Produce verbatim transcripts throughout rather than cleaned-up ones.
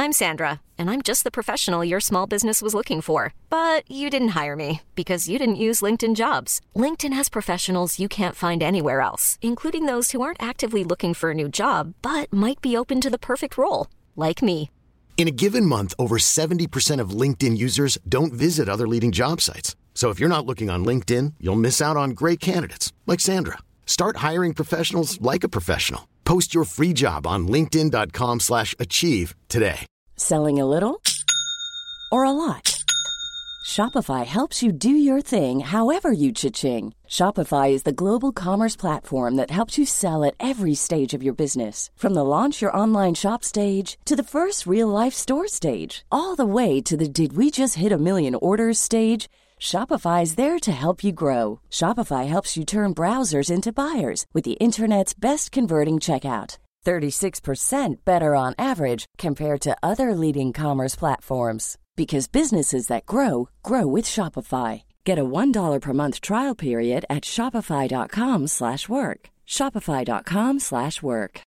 I'm Sandra, and I'm just the professional your small business was looking for. But you didn't hire me because you didn't use LinkedIn Jobs. LinkedIn has professionals you can't find anywhere else, including those who aren't actively looking for a new job, but might be open to the perfect role, like me. In a given month, over seventy percent of LinkedIn users don't visit other leading job sites. So if you're not looking on LinkedIn, you'll miss out on great candidates like Sandra. Start hiring professionals like a professional. Post your free job on linkedin.com slash achieve today. Selling a little or a lot? Shopify helps you do your thing however you cha-ching. Shopify is the global commerce platform that helps you sell at every stage of your business. From the launch your online shop stage to the first real-life store stage, all the way to the did we just hit a million orders stage. Shopify is there to help you grow. Shopify helps you turn browsers into buyers with the internet's best converting checkout. thirty-six percent better on average compared to other leading commerce platforms. Because businesses that grow, grow with Shopify. Get a one dollar per month trial period at shopify.com slash work. Shopify.com slash work.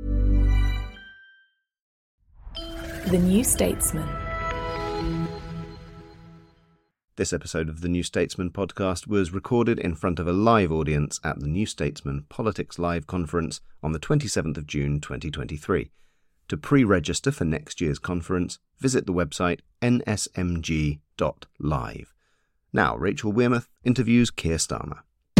The New Statesman. This episode of the New Statesman podcast was recorded in front of a live audience at the New Statesman Politics Live conference on the twenty-seventh of June twenty twenty-three. To pre-register for next year's conference, visit the website n s m g dot live. Now, Rachel Wearmouth interviews Keir Starmer.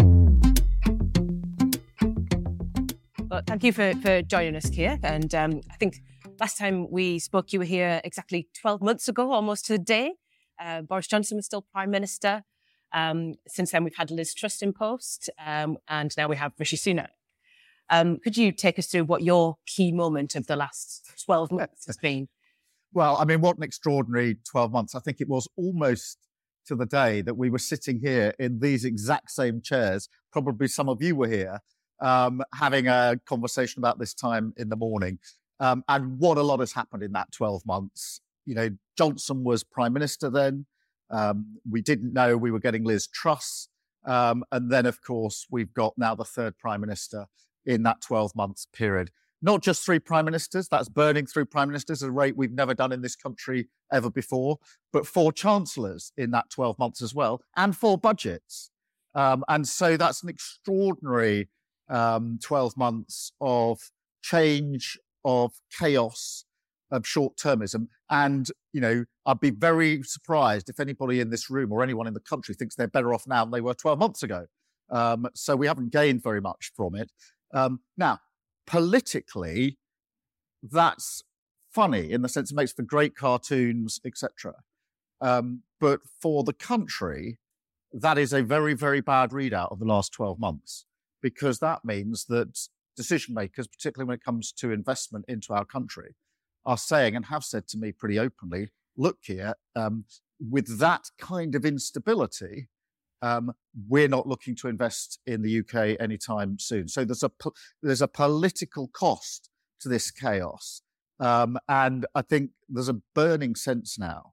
Well, thank you for, for joining us, Keir. And um, I think last time we spoke, you were here exactly twelve months ago, almost to the day. Uh, Boris Johnson was still Prime Minister. Um, since then, we've had Liz Truss in post, um, and now we have Rishi Sunak. Um, could you take us through what your key moment of the last twelve months has been? Well, I mean, what an extraordinary twelve months. I think it was almost to the day that we were sitting here in these exact same chairs. Probably some of you were here um, having a conversation about this time in the morning. Um, and what a lot has happened in that twelve months. You know, Johnson was Prime Minister then. Um, we didn't know we were getting Liz Truss. Um, and then, of course, we've got now the third Prime Minister in that twelve months period. Not just three Prime Ministers, that's burning through Prime Ministers at a rate we've never done in this country ever before, but four Chancellors in that twelve months as well, and four budgets. Um, and so that's an extraordinary um, twelve months of change, of chaos, of short-termism. And, you know, I'd be very surprised if anybody in this room or anyone in the country thinks they're better off now than they were twelve months ago. Um, so we haven't gained very much from it. Um, now, politically, that's funny in the sense it makes for great cartoons, et cetera. Um, but for the country, that is a very, very bad readout of the last twelve months, because that means that decision makers, particularly when it comes to investment into our country, are saying and have said to me pretty openly, look here, um, with that kind of instability, um, we're not looking to invest in the U K anytime soon. So there's a there's a political cost to this chaos. Um, and I think there's a burning sense now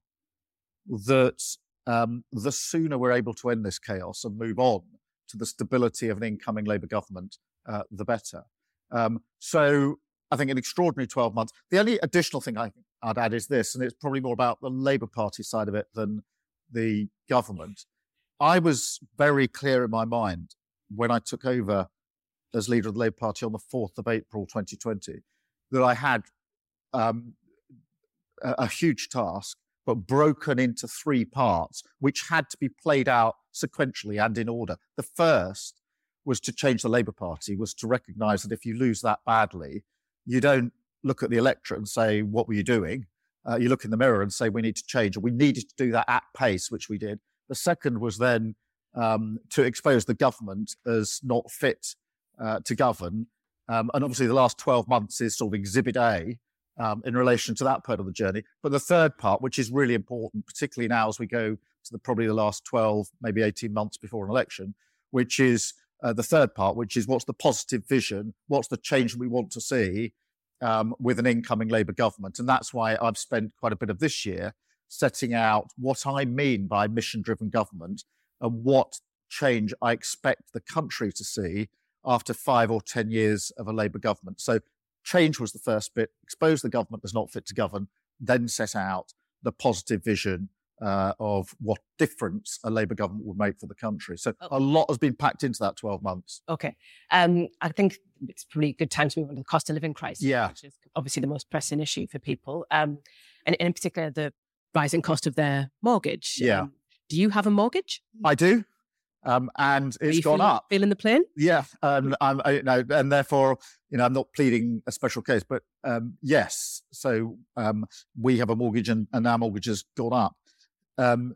that um, the sooner we're able to end this chaos and move on to the stability of an incoming Labour government, uh, the better. Um, so I think an extraordinary twelve months. The only additional thing I, I'd add is this, and it's probably more about the Labour Party side of it than the government. I was very clear in my mind when I took over as leader of the Labour Party on the fourth of April twenty twenty that I had um, a, a huge task, but broken into three parts, which had to be played out sequentially and in order. The first was to change the Labour Party, was to recognise that if you lose that badly, you don't look at the electorate and say, what were you doing? Uh, you look in the mirror and say, we need to change. And we needed to do that at pace, which we did. The second was then um, to expose the government as not fit uh, to govern. Um, and obviously the last twelve months is sort of exhibit A um, in relation to that part of the journey. But the third part, which is really important, particularly now as we go to the, probably the last twelve, maybe eighteen months before an election, which is uh, the third part, which is what's the positive vision? What's the change we want to see um, with an incoming Labour government? And that's why I've spent quite a bit of this year setting out what I mean by mission-driven government and what change I expect the country to see after five or ten years of a Labour government. So change was the first bit, expose the government as not fit to govern. then set out the positive vision uh, of what difference a Labour government would make for the country. So oh. a lot has been packed into that twelve months. Okay. Um, I think it's probably a good time to move on to the cost of living crisis, yeah. which is obviously the most pressing issue for people. Um, and in particular, the rising cost of their mortgage. Yeah. Um, do you have a mortgage? I do. Um, and Are it's you gone feeling, up. Feeling the plane? Yeah. Um, I'm, I, no, and therefore, you know, I'm not pleading a special case, but um, yes. So um, we have a mortgage and, and our mortgage has gone up. Um,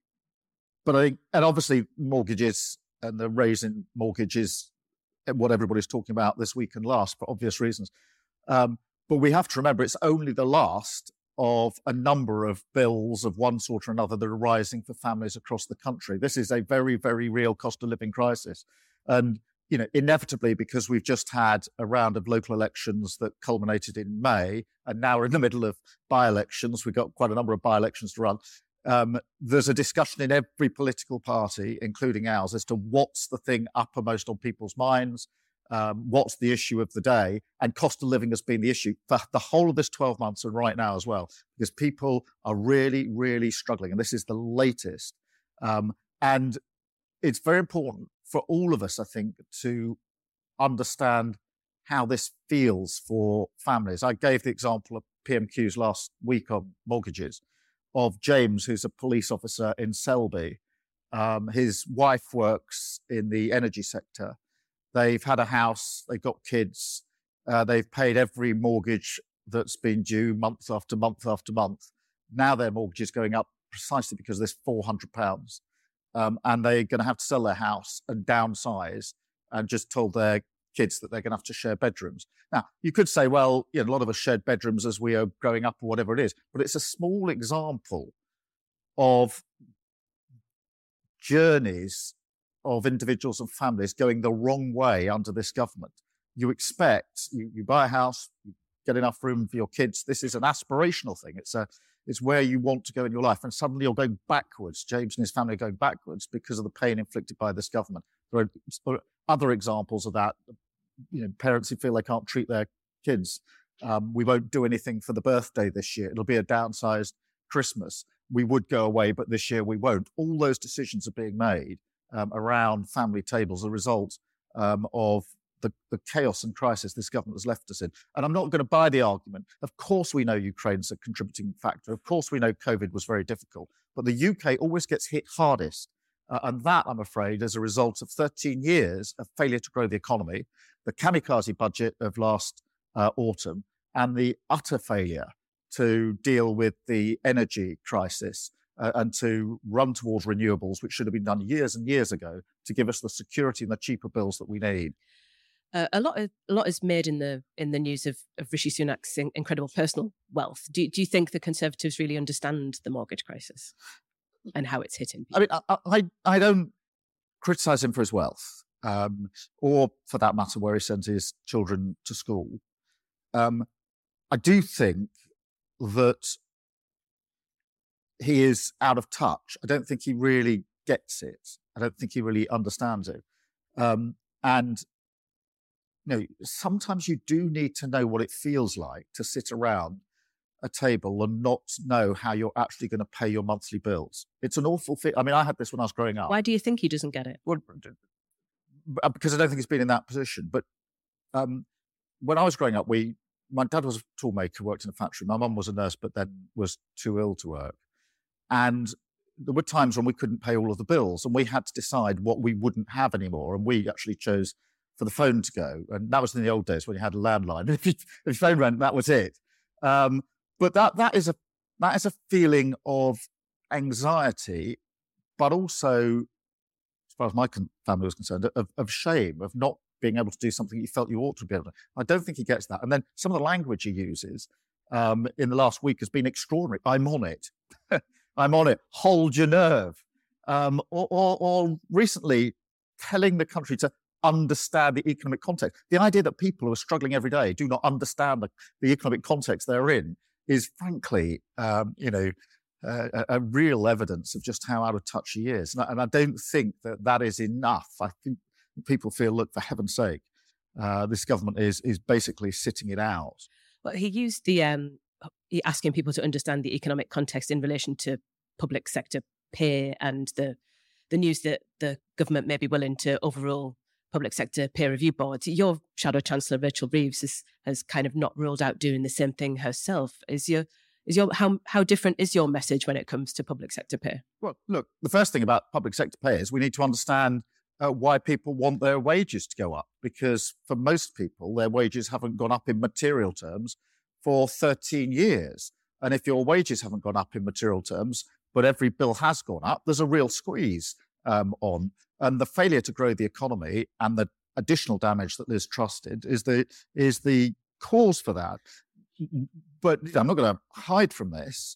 but I think, and obviously mortgages and the raise in mortgages, what everybody's talking about this week and last for obvious reasons. Um, but we have to remember it's only the last of a number of bills of one sort or another that are rising for families across the country. This is a very, very real cost of living crisis. And, you know, inevitably, because we've just had a round of local elections that culminated in May, and now we're in the middle of by-elections, we've got quite a number of by-elections to run, um, there's a discussion in every political party, including ours, as to what's the thing uppermost on people's minds, Um, what's the issue of the day, and cost of living has been the issue for the whole of this twelve months and right now as well, because people are really, really struggling. And this is the latest. Um, and it's very important for all of us, I think, to understand how this feels for families. I gave the example of P M Qs last week on mortgages of James, who's a police officer in Selby. Um, his wife works in the energy sector. They've had a house, they've got kids, uh, they've paid every mortgage that's been due month after month after month. Now their mortgage is going up precisely because of this four hundred pounds. Um, and they're going to have to sell their house and downsize, and just told their kids that they're going to have to share bedrooms. Now, you could say, well, you know, a lot of us shared bedrooms as we are growing up or whatever it is, but it's a small example of journeys of individuals and families going the wrong way under this government. You expect, you, you buy a house, you get enough room for your kids. This is an aspirational thing. It's a, it's where you want to go in your life. And suddenly you're going backwards. James and his family are going backwards because of the pain inflicted by this government. There are other examples of that. You know, parents who feel they can't treat their kids. Um, we won't do anything for the birthday this year. It'll be a downsized Christmas. We would go away, but this year we won't. All those decisions are being made Um, around family tables, a result um, of the, the chaos and crisis this government has left us in. And I'm not going to buy the argument. Of course we know Ukraine's a contributing factor. Of course we know COVID was very difficult. But the U K always gets hit hardest. Uh, and that, I'm afraid, is a result of thirteen years of failure to grow the economy, the kamikaze budget of last uh, autumn, and the utter failure to deal with the energy crisis. Uh, and to run towards renewables, which should have been done years and years ago to give us the security and the cheaper bills that we need. Uh, a lot, of, a lot is made in the in the news of, of Rishi Sunak's in, incredible personal wealth. Do, do you think the Conservatives really understand the mortgage crisis and how it's hitting people? I mean, I I, I don't criticise him for his wealth, um, or for that matter, where he sends his children to school. Um, I do think that he is out of touch. I don't think he really gets it. I don't think he really understands it. Um, and, you know, sometimes you do need to know what it feels like to sit around a table and not know how you're actually going to pay your monthly bills. It's an awful thing. I mean, I had this when I was growing up. Why do you think he doesn't get it? Well, because I don't think he's been in that position. But um, when I was growing up, we, my dad was a toolmaker, worked in a factory. My mum was a nurse, but then was too ill to work. And there were times when we couldn't pay all of the bills and we had to decide what we wouldn't have anymore. And we actually chose for the phone to go. And that was in the old days when you had a landline. If your phone rang, that was it. Um, but that that is a that is a feeling of anxiety, but also, as far as my con- family was concerned, of, of shame, of not being able to do something you felt you ought to be able to. I don't think he gets that. And then some of the language he uses um, in the last week has been extraordinary. I'm on it. I'm on it. Hold your nerve. Um, or, or, or recently telling the country to understand the economic context. The idea that people who are struggling every day do not understand the, the economic context they're in is frankly, um, you know, uh, a, a real evidence of just how out of touch he is. And I, and I don't think that that is enough. I think people feel, look, for heaven's sake, uh, this government is is basically sitting it out. Well, he used the um, asking people to understand the economic context in relation to public sector pay and the the news that the government may be willing to overrule public sector peer review boards. Your Shadow Chancellor, Rachel Reeves, has, has kind of not ruled out doing the same thing herself. Is your is your how how different is your message when it comes to public sector pay? Well, look, the first thing about public sector pay is we need to understand uh, why people want their wages to go up, because for most people, their wages haven't gone up in material terms for thirteen years. And if your wages haven't gone up in material terms, but every bill has gone up, there's a real squeeze um, on. And the failure to grow the economy and the additional damage that Liz trusted is the is the cause for that. But I'm not going to hide from this.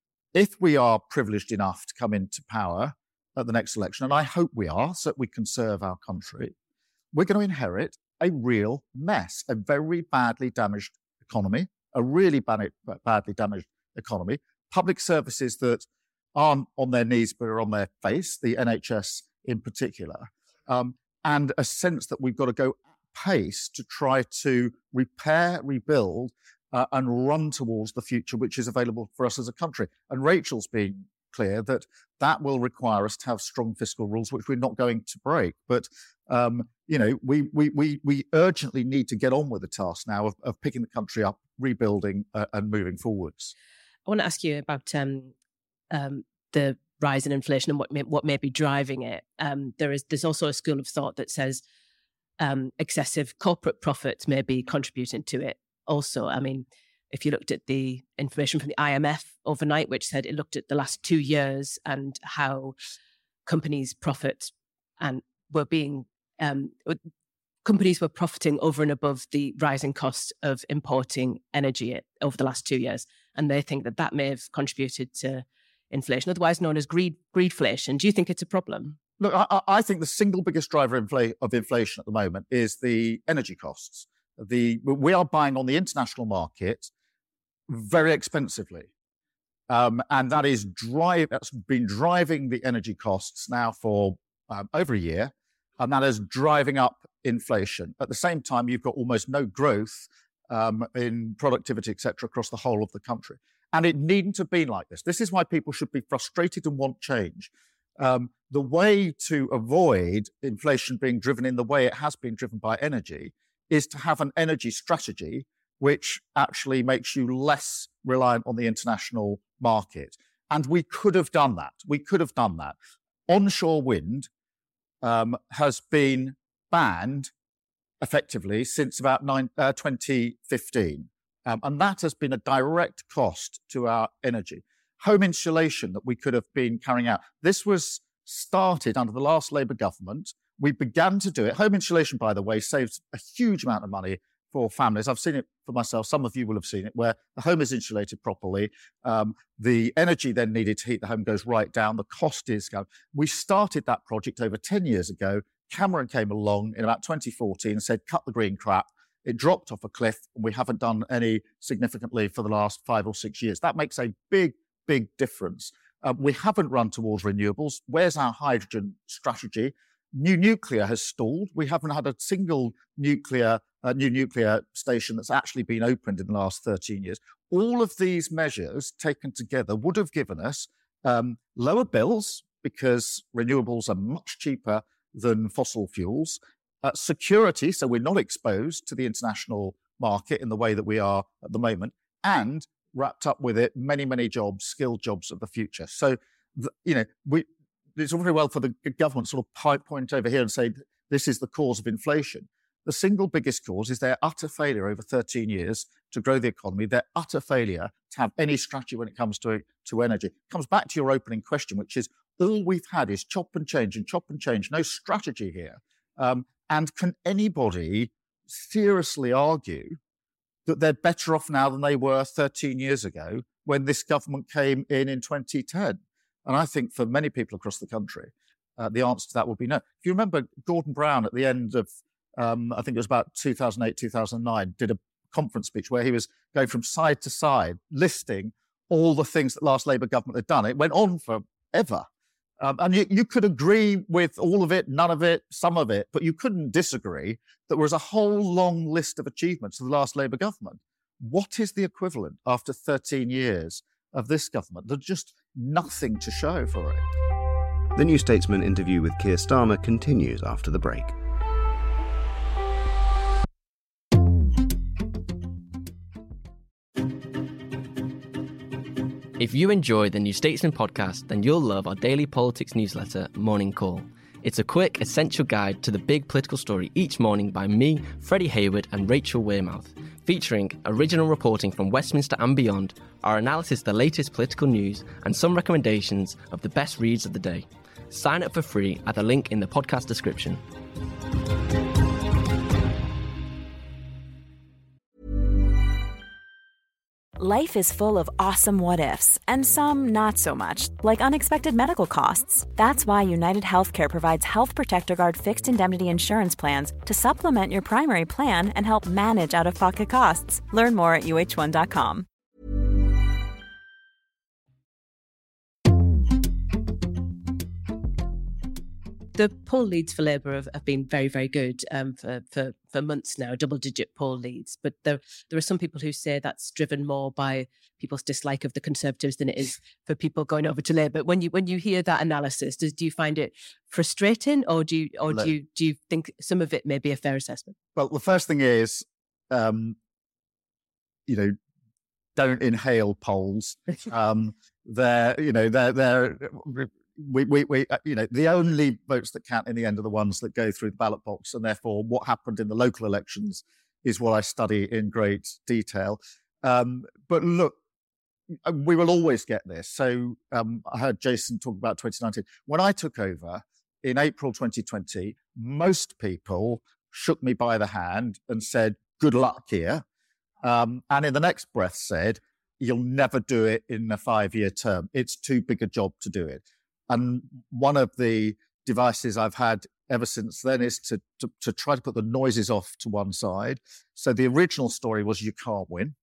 If we are privileged enough to come into power at the next election, and I hope we are, so that we can serve our country, we're going to inherit a real mess, a very badly damaged economy, a really bad, badly damaged economy, public services that aren't on their knees but are on their face, the N H S in particular, um, and a sense that we've got to go at pace to try to repair, rebuild, uh, and run towards the future which is available for us as a country. And Rachel's been clear that that will require us to have strong fiscal rules, which we're not going to break. But, um, you know, we, we, we, we urgently need to get on with the task now of, of picking the country up, rebuilding uh, and moving forwards. I want to ask you about um, um, the rise in inflation and what may, what may be driving it. Um, there is there's also a school of thought that says um, excessive corporate profits may be contributing to it. Also, I mean, if you looked at the information from the I M F overnight, which said it looked at the last two years and how companies' profits and were being um, companies were profiting over and above the rising cost of importing energy over the last two years, and they think that that may have contributed to inflation, otherwise known as greed greedflation. Do you think it's a problem? Look, I, I think the single biggest driver of inflation at the moment is the energy costs. The we are buying on the international market very expensively, um, and that is drive. That's been driving the energy costs now for um, over a year, and that is driving up inflation. At the same time, you've got almost no growth um, in productivity, et cetera, across the whole of the country. And it needn't have been like this. This is why people should be frustrated and want change. Um, the way to avoid inflation being driven in the way it has been driven by energy is to have an energy strategy which actually makes you less reliant on the international market. And we could have done that. We could have done that. Onshore wind um, has been banned effectively since about nine, uh, twenty fifteen. Um, and that has been a direct cost to our energy. Home insulation that we could have been carrying out. This was started under the last Labour government. We began to do it. Home insulation, by the way, saves a huge amount of money for families. I've seen it for myself. Some of you will have seen it, where the home is insulated properly. Um, the energy then needed to heat the home goes right down. The cost is going. We started that project over ten years ago. Cameron came along in about twenty fourteen and said, cut the green crap. It dropped off a cliff, and we haven't done any significantly for the last five or six years. That makes a big, big difference. Uh, we haven't run towards renewables. Where's our hydrogen strategy? New nuclear has stalled. We haven't had a single nuclear, uh, new nuclear station that's actually been opened in the last thirteen years. All of these measures taken together would have given us um, lower bills, because renewables are much cheaper than fossil fuels. Uh, security, so we're not exposed to the international market in the way that we are at the moment, and wrapped up with it many, many jobs, skilled jobs of the future. So, the, you know, we it's all very well for the government sort of point over here and say this is the cause of inflation. The single biggest cause is their utter failure over thirteen years to grow the economy, their utter failure to have any strategy when it comes to, to energy. It comes back to your opening question, which is all we've had is chop and change and chop and change, no strategy here. Um, And can anybody seriously argue that they're better off now than they were thirteen years ago when this government came in in twenty ten? And I think for many people across the country, uh, the answer to that would be no. If you remember, Gordon Brown at the end of, um, I think it was about two thousand eight, two thousand nine, did a conference speech where he was going from side to side, listing all the things that last Labour government had done. It went on forever. Um, and you, you could agree with all of it, none of it, some of it, but you couldn't disagree that there was a whole long list of achievements of the last Labour government. what is the equivalent after thirteen years of this government? There's just nothing to show for it. The New Statesman interview with Keir Starmer continues after the break. If you enjoy the New Statesman podcast, then you'll love our daily politics newsletter, Morning Call. It's a quick, essential guide to the big political story each morning by me, Freddie Hayward and Rachel Wearmouth, featuring original reporting from Westminster and beyond, our analysis of the latest political news, and some recommendations of the best reads of the day. Sign up for free at the link in the podcast description. Life is full of awesome what-ifs, and some not so much, like unexpected medical costs. That's why United Healthcare provides Health Protector Guard fixed indemnity insurance plans to supplement your primary plan and help manage out-of-pocket costs. Learn more at U H one dot com. The poll leads for Labour have, have been very, very good um, for, for, for months now, double-digit poll leads. But there, there are some people who say that's driven more by people's dislike of the Conservatives than it is for people going over to Labour. When you when you hear that analysis, does, do you find it frustrating, or do you or do you do you think some of it may be a fair assessment? Well, the first thing is, um, you know, don't inhale polls. Um, they're, you know, they're they're. We, we, we, you know, the only votes that count in the end are the ones that go through the ballot box, and therefore what happened in the local elections is what I study in great detail. Um, but look, we will always get this. So um, I heard Jason talk about twenty nineteen. When I took over in April twenty twenty, most people shook me by the hand and said, good luck here. Um, and in the next breath said, you'll never do it in a five-year term. It's too big a job to do it. And one of the devices I've had ever since then is to, to, to try to put the noises off to one side. So the original story was you can't win.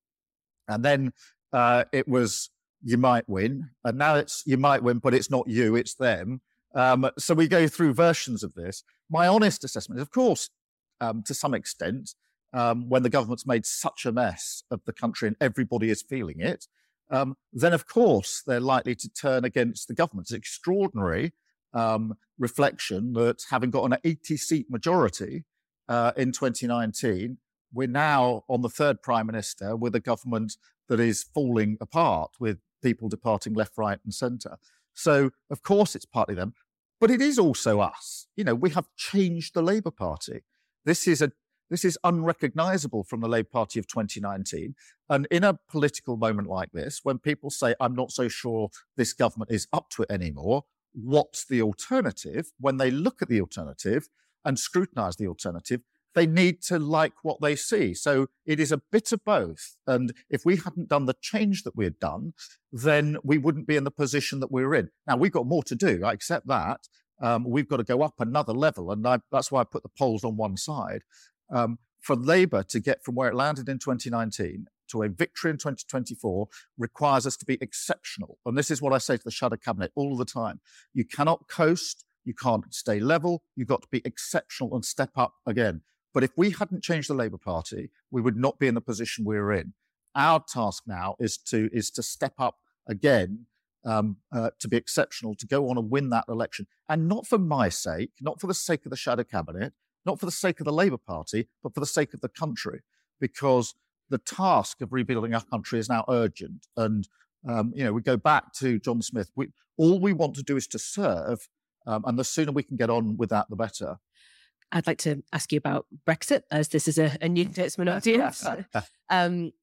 And then uh, it was you might win. And now it's you might win, but it's not you, it's them. Um, so we go through versions of this. My honest assessment is, of course, um, to some extent, um, when the government's made such a mess of the country and everybody is feeling it, Um, then, of course, they're likely to turn against the government. It's extraordinary um, reflection that having got an eighty-seat majority uh, in twenty nineteen, we're now on the third prime minister with a government that is falling apart, with people departing left, right and centre. So, of course, it's partly them. But it is also us. You know, we have changed the Labour Party. This is a This is unrecognisable from the Labour Party of twenty nineteen. And in a political moment like this, when people say, I'm not so sure this government is up to it anymore, what's the alternative? When they look at the alternative and scrutinise the alternative, they need to like what they see. So it is a bit of both. And if we hadn't done the change that we had done, then we wouldn't be in the position that we're in. Now, we've got more to do. I accept that. Um, we've got to go up another level. And I, that's why I put the polls on one side. Um, for Labour to get from where it landed in twenty nineteen to a victory in twenty twenty-four requires us to be exceptional. And this is what I say to the Shadow Cabinet all the time. You cannot coast, you can't stay level, you've got to be exceptional and step up again. But if we hadn't changed the Labour Party, we would not be in the position we're in. Our task now is to is to step up again, um, uh, to be exceptional, to go on and win that election. And not for my sake, not for the sake of the Shadow Cabinet, not for the sake of the Labour Party, but for the sake of the country, because the task of rebuilding our country is now urgent. And, um, you know, we go back to John Smith. We, all we want to do is to serve, um, and the sooner we can get on with that, the better. I'd like to ask you about Brexit, as this is a, a New Statesman audience. um,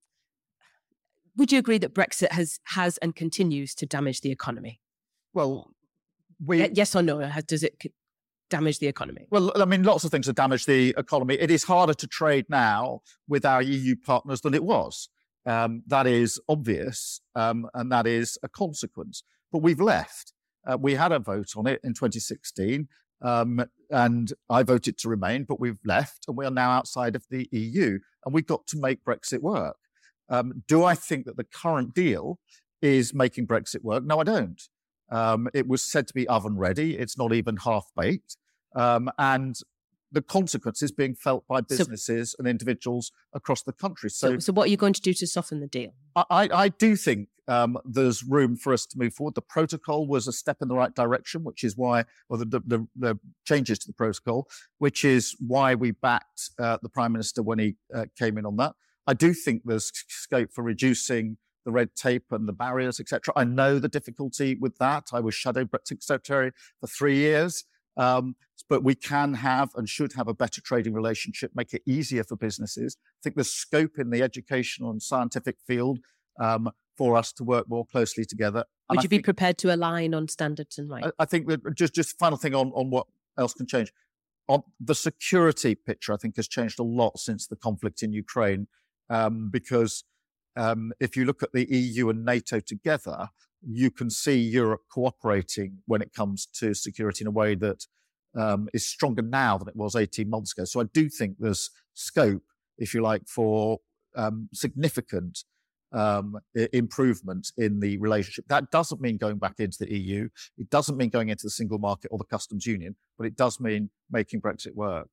would you agree that Brexit has has and continues to damage the economy? Well, we... Yes or no? Does it damage the economy? Well, I mean, lots of things have damaged the economy. It is harder to trade now with our E U partners than it was. Um, that is obvious, um, and that is a consequence. But we've left. Uh, we had a vote on it in twenty sixteen, um, and I voted to remain, but we've left, and we are now outside of the E U, and we've got to make Brexit work. Um, do I think that the current deal is making Brexit work? No, I don't. Um, it was said to be oven ready. It's not even half baked. Um, and the consequences being felt by businesses so, and individuals across the country. So, so, so what are you going to do to soften the deal? I, I do think um, there's room for us to move forward. The protocol was a step in the right direction, which is why, or the, the, the changes to the protocol, which is why we backed uh, the Prime Minister when he uh, came in on that. I do think there's scope for reducing the red tape and the barriers, et cetera. I know the difficulty with that. I was Shadow Brexit Secretary for three years. Um, but we can have and should have a better trading relationship, make it easier for businesses. I think there's scope in the educational and scientific field um, for us to work more closely together. And Would you I be think, prepared to align on standards and rights? I, I think that just, just final thing on, on what else can change. On the security picture, I think, has changed a lot since the conflict in Ukraine, um, because um, if you look at the E U and NATO together, you can see Europe cooperating when it comes to security in a way that um, is stronger now than it was eighteen months ago. So I do think there's scope, if you like, for um, significant um, improvement in the relationship. That doesn't mean going back into the E U. It doesn't mean going into the single market or the customs union, but it does mean making Brexit work.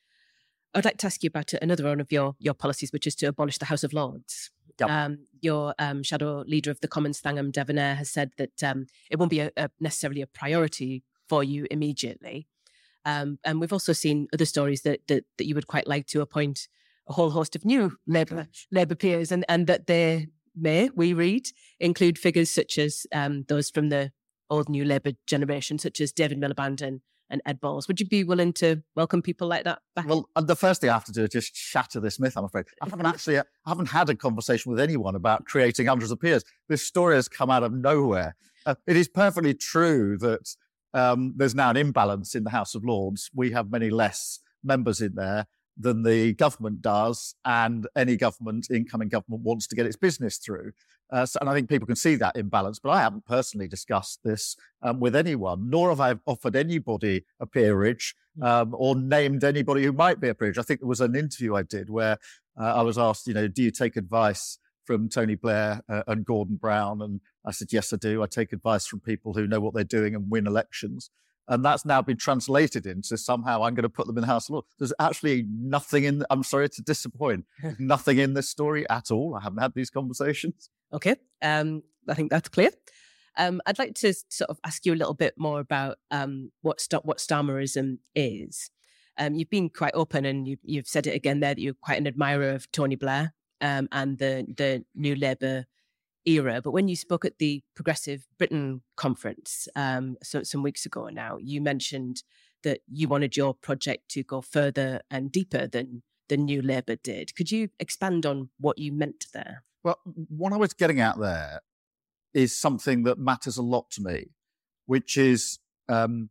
I'd like to ask you about another one of your, your policies, which is to abolish the House of Lords. Yep. Um, your um, shadow leader of the Commons, Thangam Devonair, has said that um, it won't be a, a necessarily a priority for you immediately. Um, and we've also seen other stories that, that that you would quite like to appoint a whole host of new Labour Labour peers, and, and that they may, we read, include figures such as um, those from the old new Labour generation, such as David Miliband and, and Ed Balls. Would you be willing to welcome people like that back? Well, the first thing I have to do is just shatter this myth, I'm afraid. I haven't actually, I haven't had a conversation with anyone about creating hundreds of peers. This story has come out of nowhere. Uh, it is perfectly true that um, there's now an imbalance in the House of Lords. We have many less members in there than the government does, and any government, incoming government, wants to get its business through. Uh, so, and I think people can see that imbalance, but I haven't personally discussed this um, with anyone, nor have I offered anybody a peerage um, or named anybody who might be a peerage. I think there was an interview I did where uh, I was asked, you know, do you take advice from Tony Blair uh, and Gordon Brown? And I said, yes, I do. I take advice from people who know what they're doing and win elections. And that's now been translated into somehow I'm going to put them in the House of Lords. There's actually nothing in, I'm sorry to disappoint, nothing in this story at all. I haven't had these conversations. Okay, um, I think that's clear. Um, I'd like to sort of ask you a little bit more about um, what st- what Starmerism is. Um, you've been quite open, and you, you've said it again there that you're quite an admirer of Tony Blair um, and the the New Labour era. But when you spoke at the Progressive Britain conference um, so, some weeks ago now, you mentioned that you wanted your project to go further and deeper than the New Labour did. Could you expand on what you meant there? Well, what I was getting at there is something that matters a lot to me, which is um,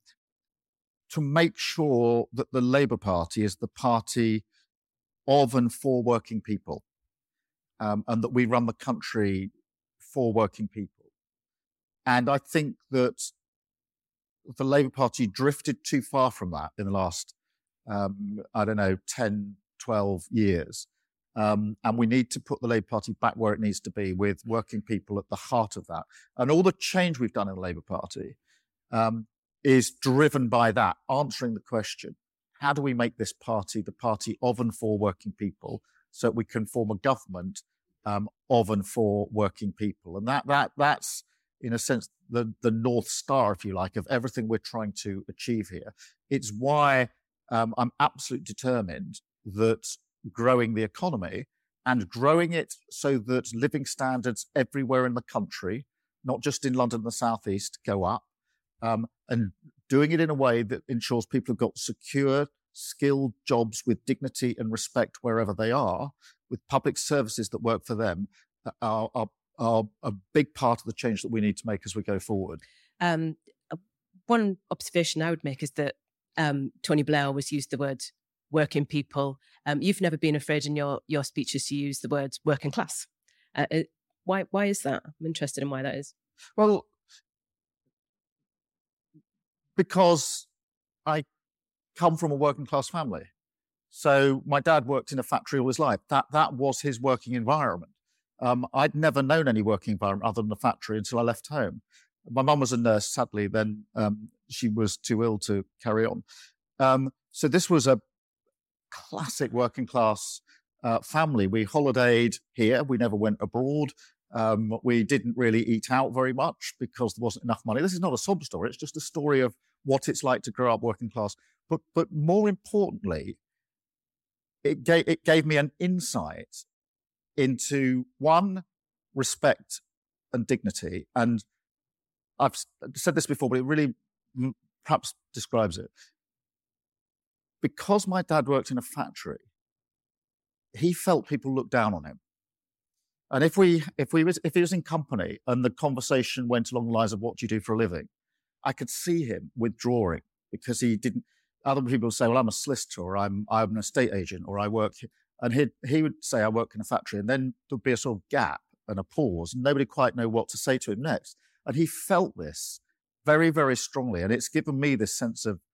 to make sure that the Labour Party is the party of and for working people, um, and that we run the country for working people. And I think that the Labour Party drifted too far from that in the last, um, I don't know, ten, twelve years. Um, and we need to put the Labour Party back where it needs to be, with working people at the heart of that. And all the change we've done in the Labour Party um, is driven by that, answering the question, how do we make this party the party of and for working people so that we can form a government um, of and for working people? And that that that's, in a sense, the, the North Star, if you like, of everything we're trying to achieve here. It's why um, I'm absolutely determined that growing the economy and growing it so that living standards everywhere in the country, not just in London and the South East, go up, um, and doing it in a way that ensures people have got secure, skilled jobs with dignity and respect wherever they are, with public services that work for them, are, are, are a big part of the change that we need to make as we go forward. Um, one observation I would make is that um, Tony Blair always used the word working people. Um, you've never been afraid in your, your speeches to use the words working class. Uh, it, why why is that? I'm interested in why that is. Well, because I come from a working class family. So my dad worked in a factory all his life. That that was his working environment. Um, I'd never known any working environment other than the factory until I left home. My mum was a nurse, sadly, then um, she was too ill to carry on. Um, so this was a classic working class uh, family. We holidayed here. We never went abroad. Um, we didn't really eat out very much because there wasn't enough money. This is not a sob story. It's just a story of what it's like to grow up working class. But but more importantly, it gave, it gave me an insight into, one, respect and dignity. And I've said this before, but it really perhaps describes it. Because my dad worked in a factory, he felt people looked down on him. And if we, if we was, if he was in company and the conversation went along the lines of what do you do for a living, I could see him withdrawing because he didn't. Other people would say, "Well, I'm a solicitor, or I'm I'm an estate agent, or I work," and he he would say, "I work in a factory," and then there'd be a sort of gap and a pause, and nobody quite know what to say to him next. And he felt this very, very strongly, and it's given me this sense of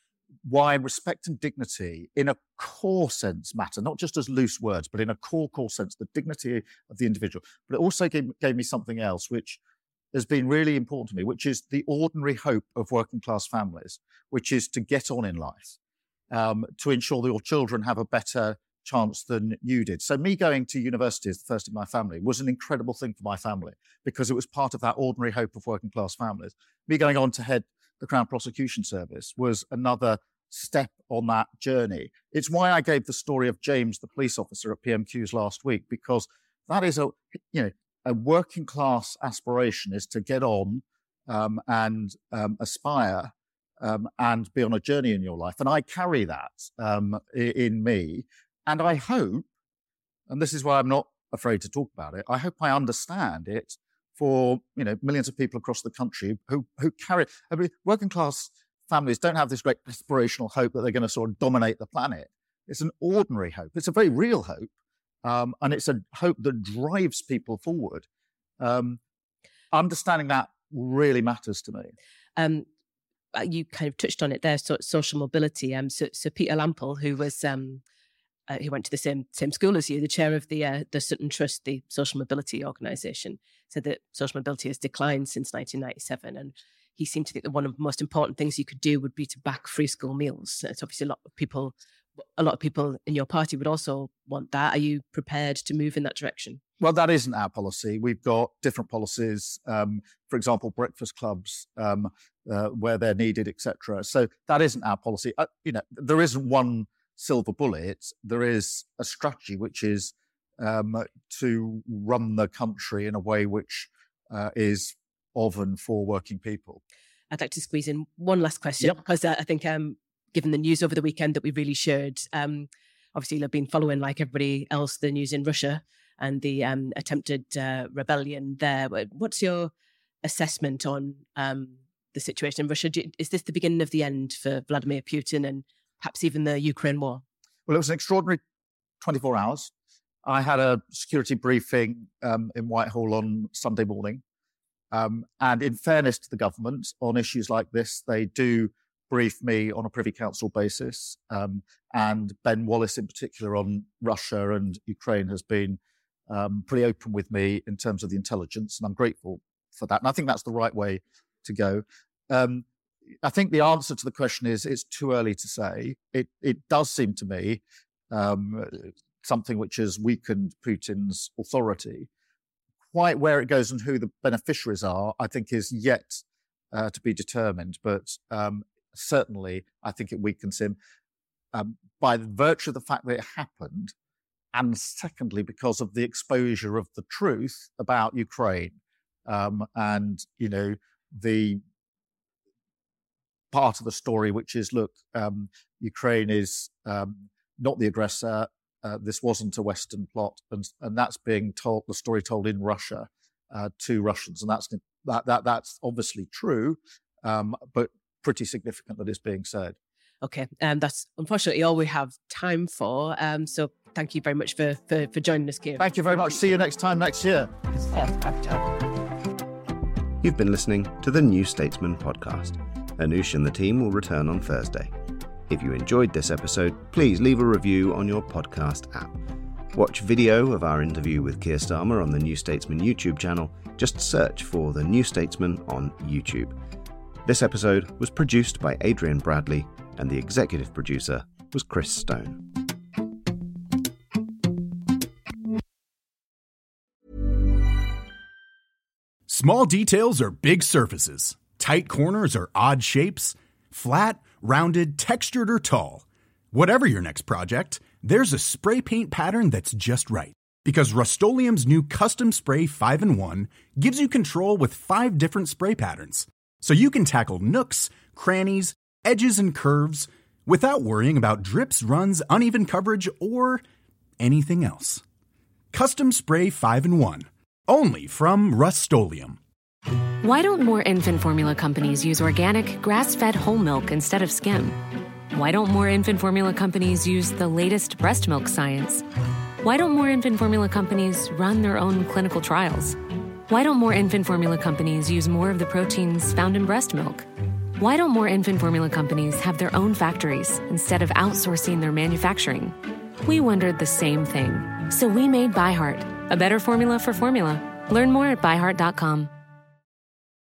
why respect and dignity in a core sense matter, not just as loose words, but in a core, core sense, the dignity of the individual. But it also gave, gave me something else, which has been really important to me, which is the ordinary hope of working class families, which is to get on in life, um, to ensure that your children have a better chance than you did. So me going to university as the first in my family was an incredible thing for my family because it was part of that ordinary hope of working class families. Me going on to head the Crown Prosecution Service was another step on that journey. It's why I gave the story of James, the police officer at P M Qs last week, because that is a, you know, a working class aspiration is to get on um, and um, aspire um, and be on a journey in your life. And I carry that um, in me. And I hope, and this is why I'm not afraid to talk about it, I hope I understand it for, you know, millions of people across the country who who carry, I mean, working class families don't have this great aspirational hope that they're going to sort of dominate the planet. It's an ordinary hope. It's a very real hope. Um, and it's a hope that drives people forward. Um, understanding that really matters to me. Um, you kind of touched on it there, so social mobility. Um, so, so Peter Lample, who was um, uh, who went to the same same school as you, the chair of the uh, the Sutton Trust, the social mobility organisation, said that social mobility has declined since nineteen ninety-seven, and he seemed to think that one of the most important things you could do would be to back free school meals. It's obviously a lot of people, a lot of people in your party would also want that. Are you prepared to move in that direction? Well, that isn't our policy. We've got different policies, um, for example, breakfast clubs um, uh, where they're needed, et cetera. So that isn't our policy. Uh, you know, there isn't one silver bullet. There is a strategy which is um, to run the country in a way which uh, is of and for working people. I'd like to squeeze in one last question, yep. because uh, I think um, given the news over the weekend that we really shared, um, obviously you've been following, like everybody else, the news in Russia and the um, attempted uh, rebellion there. What's your assessment on um, the situation in Russia? Do, is this the beginning of the end for Vladimir Putin and perhaps even the Ukraine war? Well, it was an extraordinary twenty-four hours. I had a security briefing um, in Whitehall on Sunday morning. Um, and in fairness to the government, on issues like this, they do brief me on a Privy Council basis. Um, and Ben Wallace in particular on Russia and Ukraine has been um, pretty open with me in terms of the intelligence. And I'm grateful for that. And I think that's the right way to go. Um, I think the answer to the question is it's too early to say. It, it does seem to me um, something which has weakened Putin's authority. Quite where it goes and who the beneficiaries are, I think, is yet uh, to be determined. But um, certainly, I think it weakens him um, by virtue of the fact that it happened, and secondly, because of the exposure of the truth about Ukraine um, and, you know, the part of the story which is, look, um, Ukraine is um, not the aggressor. Uh, this wasn't a Western plot, and and that's being told, the story told in Russia uh, to Russians, and that's that that that's obviously true, um, but pretty significant that it's being said. Okay, and um, that's unfortunately all we have time for. Um, so thank you very much for for, for joining us, Keir. Thank you very much. See you next time next year. You've been listening to the New Statesman podcast. Anoosh and the team will return on Thursday. If you enjoyed this episode, please leave a review on your podcast app. Watch video of our interview with Keir Starmer on the New Statesman YouTube channel. Just search for The New Statesman on YouTube. This episode was produced by Adrian Bradley, and the executive producer was Chris Stone. Small details are big surfaces. Tight corners are odd shapes. Flat, rounded, textured, or tall. Whatever your next project, there's a spray paint pattern that's just right. Because Rust-Oleum's new Custom Spray five in one gives you control with five different spray patterns. So you can tackle nooks, crannies, edges, and curves without worrying about drips, runs, uneven coverage, or anything else. Custom Spray five in one. Only from Rust-Oleum. Why don't more infant formula companies use organic, grass-fed whole milk instead of skim? Why don't more infant formula companies use the latest breast milk science? Why don't more infant formula companies run their own clinical trials? Why don't more infant formula companies use more of the proteins found in breast milk? Why don't more infant formula companies have their own factories instead of outsourcing their manufacturing? We wondered the same thing. So we made ByHeart, a better formula for formula. Learn more at by heart dot com.